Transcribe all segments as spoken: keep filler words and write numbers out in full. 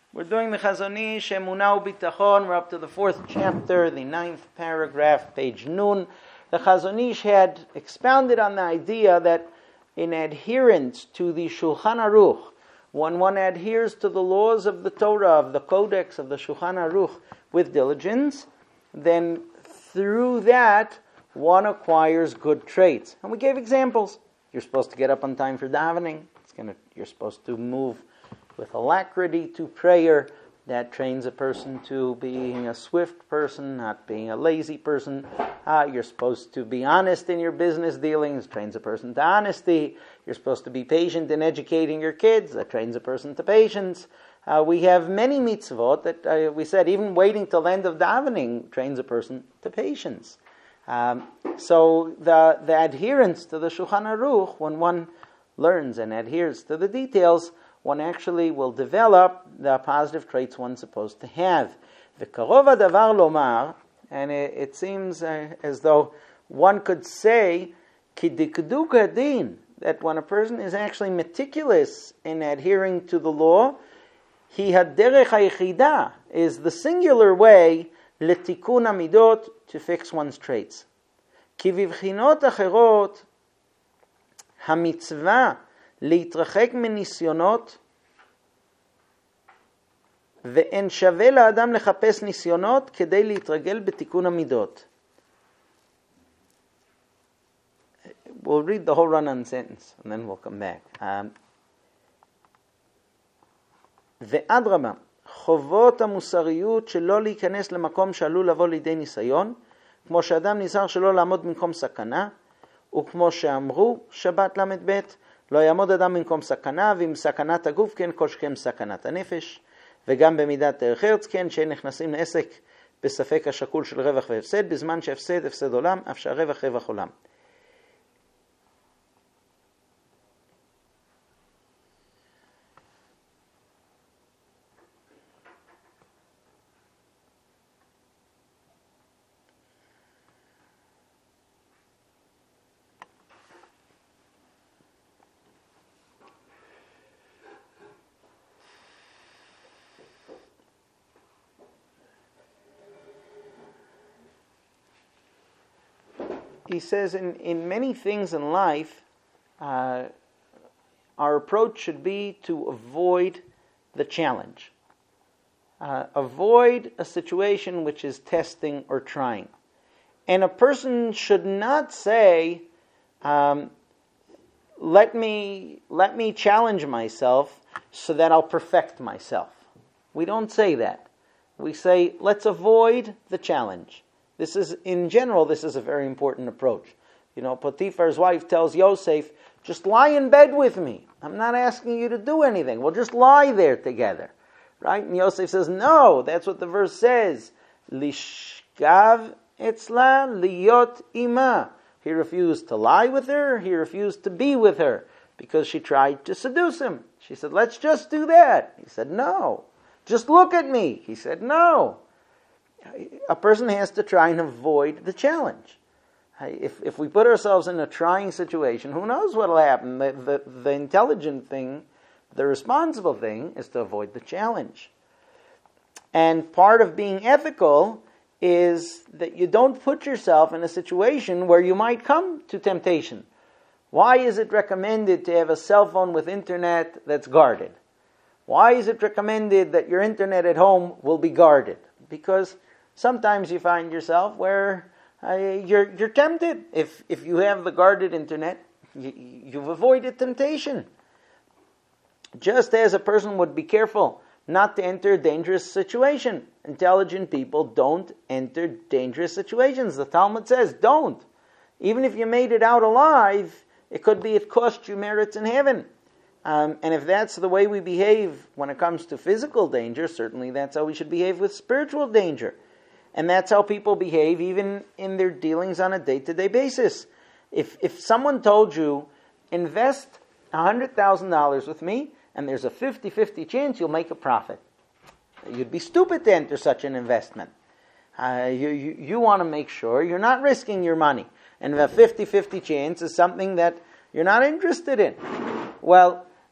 We're doing the Chazon Ish, Emunah U'Bitachon. We're up to the fourth chapter, the ninth paragraph, page Nun. The Chazon Ish had expounded on the idea that in adherence to the Shulchan Aruch, when one adheres to the laws of the Torah, of the Codex of the Shulchan Aruch with diligence, then through that one acquires good traits. And we gave examples. You're supposed to get up on time for davening. It's gonna. You're supposed to move with alacrity to prayer. That trains a person to being a swift person, not being a lazy person. Uh, you're supposed to be honest in your business dealings. Trains a person to honesty. You're supposed to be patient in educating your kids. That trains a person to patience. Uh, we have many mitzvot that uh, we said even waiting till the end of davening trains a person to patience. Um, so the the adherence to the Shulchan Aruch, when one learns and adheres to the details, one actually will develop the positive traits one's supposed to have. V'karov hadavar lomar, and it, it seems uh, as though one could say kidikduk hadin, that when a person is actually meticulous in adhering to the law, hi haderech hayichida is the singular way letikun amidot, to fix one's traits. Ki vivchinot acherot hamitzvah להתרחק מניסיונות ואין שווה לאדם לחפש ניסיונות כדי להתרגל בתיקון המידות. We'll read the whole run-on sentence and then we'll come back. Um, ואדרבה, חובות המוסריות שלא להיכנס למקום שעלול לבוא לידי ניסיון, כמו שאדם נזהר שלא לעמוד במקום סכנה, וכמו שאמרו שבת למד ב' לא יעמוד אדם במקום סכנה, ועם סכנת הגוף כן כל שכם סכנת הנפש, וגם במידת דרך ארץ כן, שאין נכנסים לעסק בספק השקול של רווח והפסד, בזמן שהפסד הפסד עולם, אף שהרווח רווח עולם. He says in, in many things in life, uh, our approach should be to avoid the challenge. Uh, avoid a situation which is testing or trying. And a person should not say, um, let me, let me challenge myself so that I'll perfect myself. We don't say that. We say, let's avoid the challenge. This is, in general, this is a very important approach. You know, Potiphar's wife tells Yosef, just lie in bed with me. I'm not asking you to do anything. We'll just lie there together. Right? And Yosef says, no, that's what the verse says. Lishkav etzla liyot ima. He refused to lie with her. He refused to be with her because she tried to seduce him. She said, let's just do that. He said, no. Just look at me. He said, no. A person has to try and avoid the challenge. If if we put ourselves in a trying situation, who knows what will happen? The, the, the intelligent thing, the responsible thing, is to avoid the challenge. And part of being ethical is that you don't put yourself in a situation where you might come to temptation. Why is it recommended to have a cell phone with internet that's guarded? Why is it recommended that your internet at home will be guarded? Because sometimes you find yourself where uh, you're you're tempted. If if you have the guarded internet, you, you've avoided temptation. Just as a person would be careful not to enter a dangerous situation. Intelligent people don't enter dangerous situations. The Talmud says, don't. Even if you made it out alive, it could be it cost you merits in heaven. Um, and if that's the way we behave when it comes to physical danger, certainly that's how we should behave with spiritual danger. And that's how people behave even in their dealings on a day-to-day basis. If if someone told you, invest one hundred thousand dollars with me, and there's a fifty-fifty chance you'll make a profit, you'd be stupid to enter such an investment. Uh, you you, you want to make sure you're not risking your money. And the fifty-fifty chance is something that you're not interested in. Well,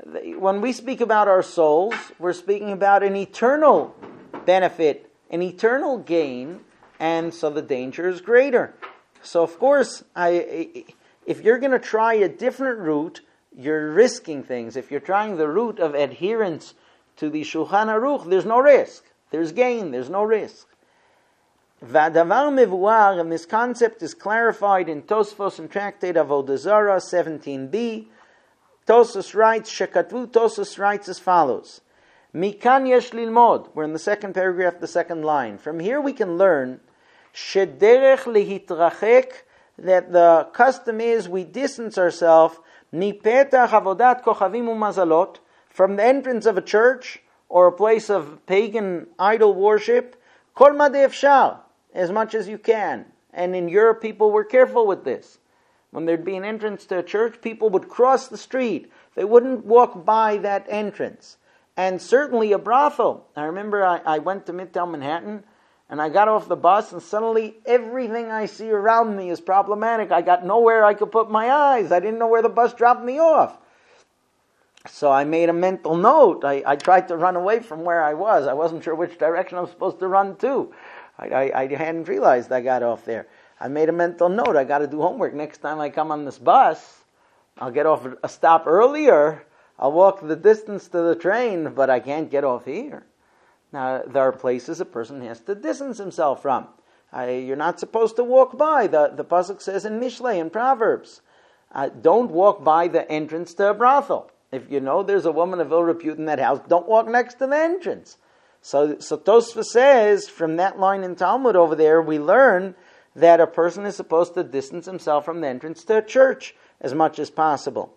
When we speak about our souls, we're speaking about an eternal benefit, an eternal gain, and so the danger is greater. So of course, I, if you're going to try a different route, you're risking things. If you're trying the route of adherence to the Shulchan Aruch, there's no risk. There's gain, there's no risk. V'adavar mevuar, and this concept is clarified in Tosfos and Tractate Avodah Zarah seventeen b. Tosfos writes, Shekatvu Tosfos writes as follows. Mikan yesh lilmod. We're in the second paragraph, the second line. From here we can learn shederech lehitrachek, that the custom is we distance ourselves mipetach avodat kochavim umazalot, from the entrance of a church or a place of pagan idol worship, kol madeh efshar, as much as you can. And in Europe, people were careful with this. When there'd be an entrance to a church, people would cross the street. They wouldn't walk by that entrance. And certainly a brothel. I remember I, I went to Midtown Manhattan, and I got off the bus, and suddenly everything I see around me is problematic. I got nowhere I could put my eyes. I didn't know where the bus dropped me off. So I made a mental note. I, I tried to run away from where I was. I wasn't sure which direction I was supposed to run to. I, I, I hadn't realized I got off there. I made a mental note. I got to do homework. Next time I come on this bus, I'll get off a stop earlier. I'll walk the distance to the train, but I can't get off here. Now, there are places a person has to distance himself from. I, you're not supposed to walk by. The, the pasuk says in Mishlei, in Proverbs, uh, don't walk by the entrance to a brothel. If you know there's a woman of ill repute in that house, don't walk next to the entrance. So, so Tosfos says, from that line in Talmud over there, we learn that a person is supposed to distance himself from the entrance to a church as much as possible.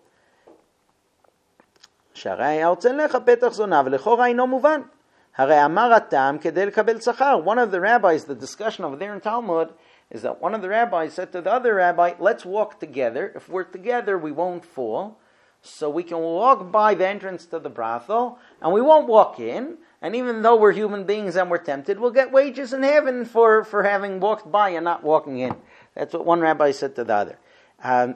One of the rabbis, the discussion over there in Talmud, is that one of the rabbis said to the other rabbi, let's walk together. If we're together, we won't fall. So we can walk by the entrance to the brothel, and we won't walk in. And even though we're human beings and we're tempted, we'll get wages in heaven for, for having walked by and not walking in. That's what one rabbi said to the other. Um,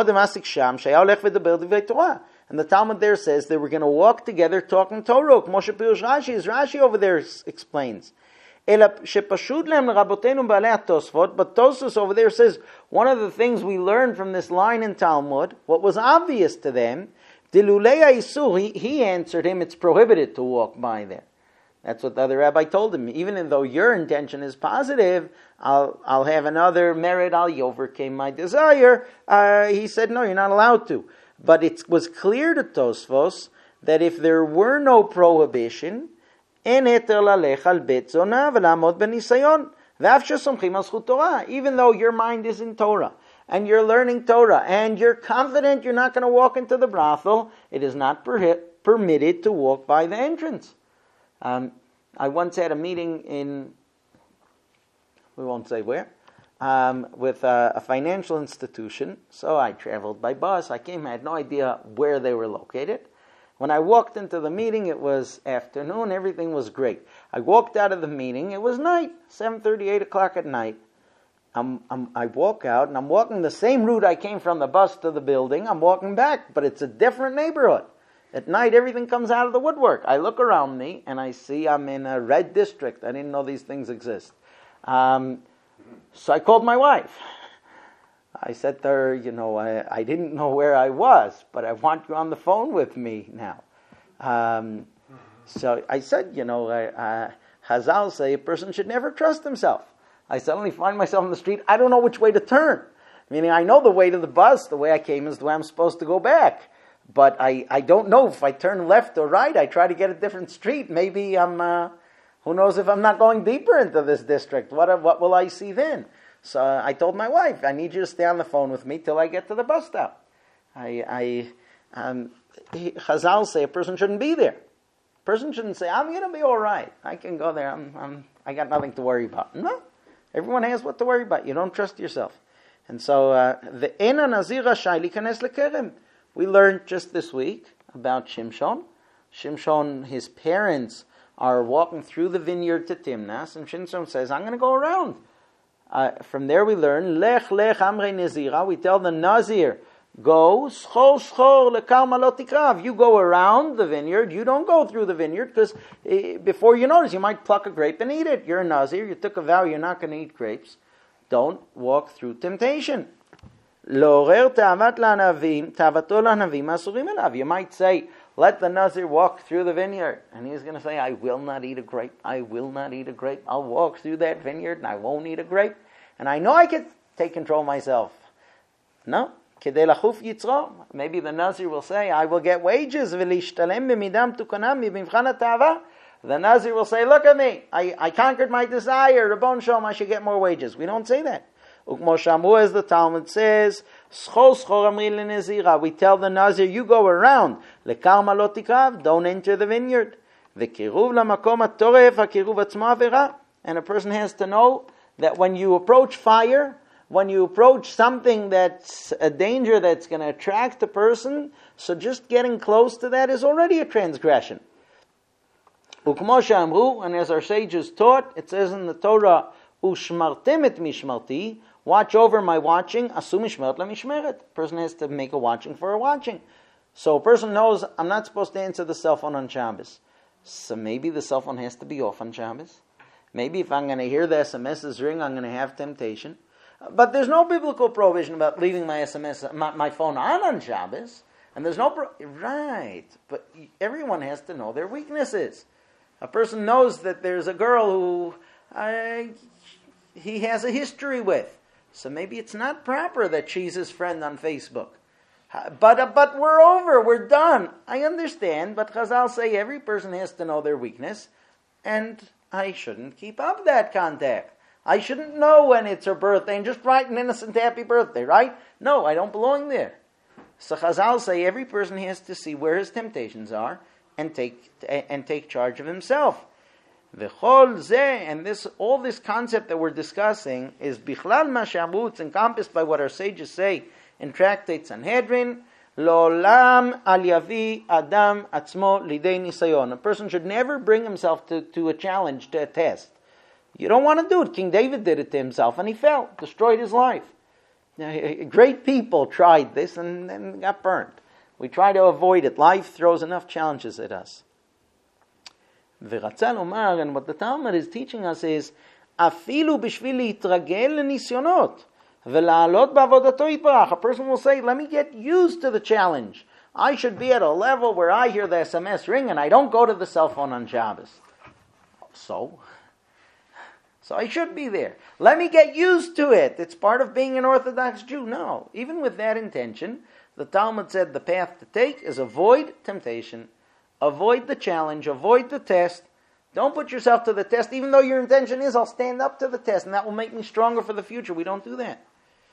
and the Talmud there says they were going to walk together talking Torah. Moshe Pirush Rashi, as Rashi over there explains. But Tosfos over there says, one of the things we learned from this line in Talmud, what was obvious to them, he, he answered him, it's prohibited to walk by there. That's what the other rabbi told him. Even though your intention is positive, I'll I'll have another merit, I'll overcame my desire. Uh, he said, no, you're not allowed to. But it was clear to Tosfos that if there were no prohibition, even though your mind is in Torah, and you're learning Torah, and you're confident you're not going to walk into the brothel, it is not per- permitted to walk by the entrance. Um, I once had a meeting in, we won't say where, um, with a, a financial institution. So I traveled by bus. I came, I had no idea where they were located. When I walked into the meeting, it was afternoon, everything was great. I walked out of the meeting, it was night, seven thirty, eight o'clock at night. I'm, I'm, I walk out, and I'm walking the same route I came from the bus to the building. I'm walking back, but it's a different neighborhood. At night, everything comes out of the woodwork. I look around me, and I see I'm in a red district. I didn't know these things exist. Um, so I called my wife. I said to her, you know, I, I didn't know where I was, but I want you on the phone with me now. Um, so I said, you know, uh, Chazal say a person should never trust himself. I suddenly find myself in the street. I don't know which way to turn. Meaning I know the way to the bus. The way I came is the way I'm supposed to go back. But I, I don't know if I turn left or right. I try to get a different street. Maybe I'm, uh, who knows if I'm not going deeper into this district. What what will I see then? So I told my wife, I need you to stay on the phone with me till I get to the bus stop. I, I um, he, Chazal say a person shouldn't be there. A person shouldn't say, I'm going to be all right. I can go there. I'm, I'm, I got nothing to worry about. No. Everyone has what to worry about. You don't trust yourself. And so, uh, the Ena Nazira Shai Likanes Lekerem. We learned just this week about Shimshon. Shimshon, his parents are walking through the vineyard to Timnas, and Shimshon says, I'm going to go around. Uh, from there we learn, Lech Lech Amrei Nazira. We tell the Nazir, go, schor schor lekarma lo tikrav. You go around the vineyard. You don't go through the vineyard, because before you notice, you might pluck a grape and eat it. You're a Nazir. You took a vow you're not going to eat grapes. Don't walk through temptation. Lo'orer ta'avat la'anavim, ta'avato la'anavim asurim elav. You might say, let the Nazir walk through the vineyard. And he's going to say, I will not eat a grape. I will not eat a grape. I'll walk through that vineyard and I won't eat a grape. And I know I can take control myself. No. Kedei lachuf yitzro. Maybe the Nazir will say, I will get wages. V'lishtalem b'midam tukanam b'mivchan ha'ta'ava. The Nazir will say, look at me. I, I conquered my desire. Rabbon Shalom, I should get more wages. We don't say that. Ukmo shamu, as the Talmud says, schol schor amri lenezira. We tell the Nazir, you go around. Lekarma lo tikrav. Don't enter the vineyard. V'kiruv lamakom hatoref hakiruv atzmo avera. And a person has to know that when you approach fire, when you approach something that's a danger that's going to attract a person, so just getting close to that is already a transgression. Ukmo shamru, and as our sages taught, it says in the Torah, ushmartem et mishmarti, watch over my watching, asu mishmeret lemishmeret. A person has to make a watching for a watching. So a person knows, I'm not supposed to answer the cell phone on Shabbos. So maybe the cell phone has to be off on Shabbos. Maybe if I'm going to hear the S M Ses ring, I'm going to have temptation. But there's no biblical provision about leaving my S M S, my, my phone on on Shabbos. And there's no... Pro- right. But everyone has to know their weaknesses. A person knows that there's a girl who uh, he has a history with. So maybe it's not proper that she's his friend on Facebook. But uh, but we're over. We're done. I understand. But Chazal say every person has to know their weakness. And I shouldn't keep up that contact. I shouldn't know when it's her birthday and just write an innocent happy birthday, right? No, I don't belong there. So Chazal say every person has to see where his temptations are and take and take charge of himself. V'chol zeh, and this all this concept that we're discussing is bichlal mashamu. It's encompassed by what our sages say in Tractate Sanhedrin. Lo'olam al yavi adam atzmo lidei nisayon. A person should never bring himself to, to a challenge, to a test. You don't want to do it. King David did it to himself, and he fell, destroyed his life. Great people tried this and, and got burned. We try to avoid it. Life throws enough challenges at us. V'ratzal Omar, and what the Talmud is teaching us is, afilu b'shvil yitragel l'nisyonot v'la'alot ba'avodato yitbarach. A person will say, let me get used to the challenge. I should be at a level where I hear the S M S ring and I don't go to the cell phone on Shabbos. So... So I should be there. Let me get used to it. It's part of being an Orthodox Jew. No. Even with that intention, the Talmud said the path to take is avoid temptation, avoid the challenge, avoid the test. Don't put yourself to the test, even though your intention is, I'll stand up to the test, and that will make me stronger for the future. We don't do that.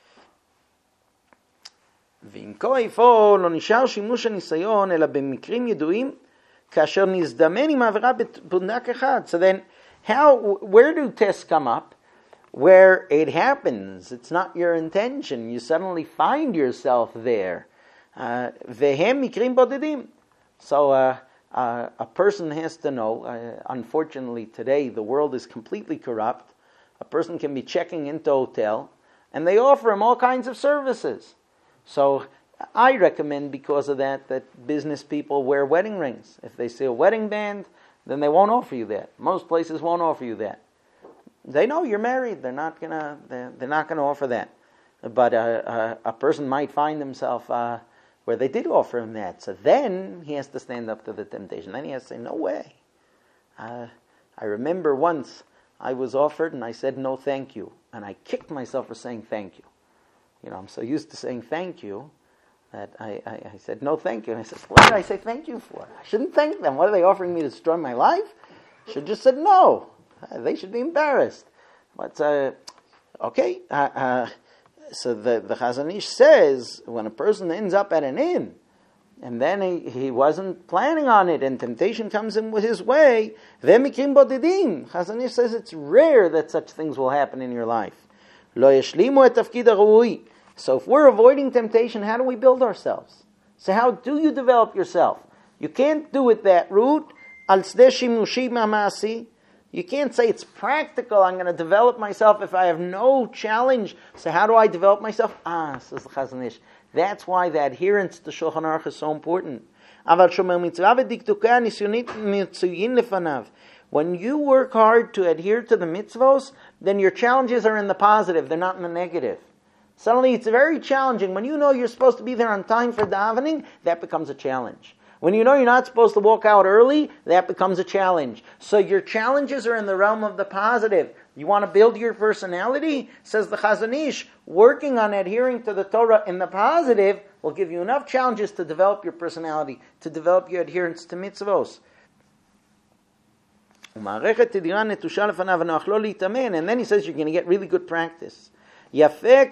ואם כה איפה לא נשאר שימוש הניסיון, אלא במקרים ידועים, כאשר נזדמן עם העבירה בפונדק אחד. So then, how, where do tests come up? Where it happens. It's not your intention. You suddenly find yourself there. והם מקרים בודדים. So uh, uh, a person has to know, uh, unfortunately today the world is completely corrupt. A person can be checking into a hotel and they offer him all kinds of services. So I recommend, because of that, that business people wear wedding rings. If they see a wedding band, then they won't offer you that. Most places won't offer you that. They know you're married. They're not gonna. They're, they're not gonna offer that. But uh, uh, a person might find himself uh, where they did offer him that. So then he has to stand up to the temptation. Then he has to say, "No way." Uh, I remember once I was offered, and I said, "No, thank you," and I kicked myself for saying thank you. You know, I'm so used to saying thank you that I, I, I said, no, thank you. And I said, what did I say thank you for? I shouldn't thank them. What are they offering me to destroy my life? I should have just said no. Uh, they should be embarrassed. But, uh, okay. Uh, uh, so the, the Chazon Ish says, when a person ends up at an inn, and then he, he wasn't planning on it, and temptation comes in with his way, v'mikrim bodidim. Chazon Ish says it's rare that such things will happen in your life. Lo yeshlimu et tafkid ha'ru'i. So if we're avoiding temptation, how do we build ourselves? So how do you develop yourself? You can't do it that route. Al tzedeh shimushi ma'asi. You can't say it's practical. I'm going to develop myself if I have no challenge. So how do I develop myself? Ah, says the Chazon Ish. That's why the adherence to Shulchan Aruch is so important. אבל שומר מצווה ודקדוקי הניסיונית מצויים לפניו. When you work hard to adhere to the mitzvos, then your challenges are in the positive, they're not in the negative. Suddenly it's very challenging. When you know you're supposed to be there on time for davening, that becomes a challenge. When you know you're not supposed to walk out early, that becomes a challenge. So your challenges are in the realm of the positive. You want to build your personality? Says the Chazon Ish, working on adhering to the Torah in the positive will give you enough challenges to develop your personality, to develop your adherence to mitzvos. And then he says you're going to get really good practice. You're going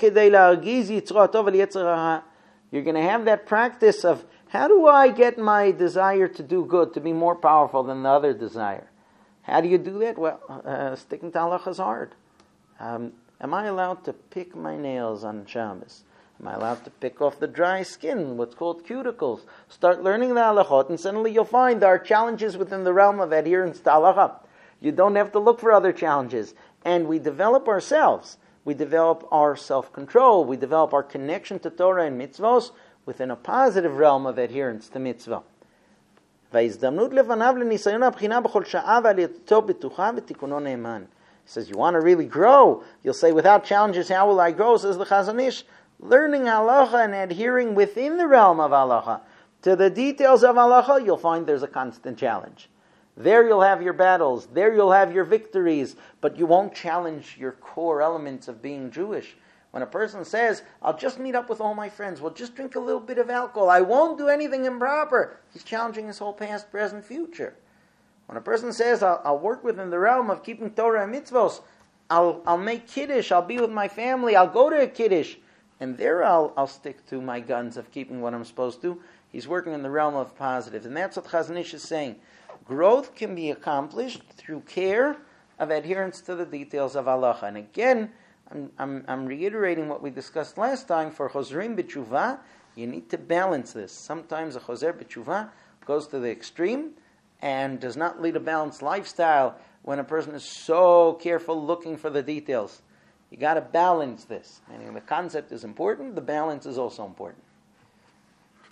to have that practice of, how do I get my desire to do good, to be more powerful than the other desire? How do you do that? Well, uh, sticking to halacha is hard. Um, am I allowed to pick my nails on Shabbos? Am I allowed to pick off the dry skin, what's called cuticles? Start learning the halachot, and suddenly you'll find there are challenges within the realm of adherence to halacha. You don't have to look for other challenges. And we develop ourselves. We develop our self-control. We develop our connection to Torah and mitzvos within a positive realm of adherence to mitzvah. He says, you want to really grow? You'll say, without challenges, how will I grow? Says the Chazon Ish, learning halacha and adhering within the realm of halacha. To the details of halacha, you'll find there's a constant challenge. There you'll have your battles. There you'll have your victories. But you won't challenge your core elements of being Jewish. When a person says, I'll just meet up with all my friends, we'll just drink a little bit of alcohol, I won't do anything improper, he's challenging his whole past, present, future. When a person says, I'll, I'll work within the realm of keeping Torah and mitzvos, I'll, I'll make kiddush, I'll be with my family, I'll go to a kiddush, and there I'll, I'll stick to my guns of keeping what I'm supposed to. He's working in the realm of positive. And that's what Chazon Ish is saying. Growth can be accomplished through care of adherence to the details of halacha. And again, I'm, I'm, I'm reiterating what we discussed last time. For Chozrim B'Tshuvah, you need to balance this. Sometimes a Chozer B'Tshuvah goes to the extreme and does not lead a balanced lifestyle when a person is so careful looking for the details. You got to balance this. Meaning the concept is important, the balance is also important.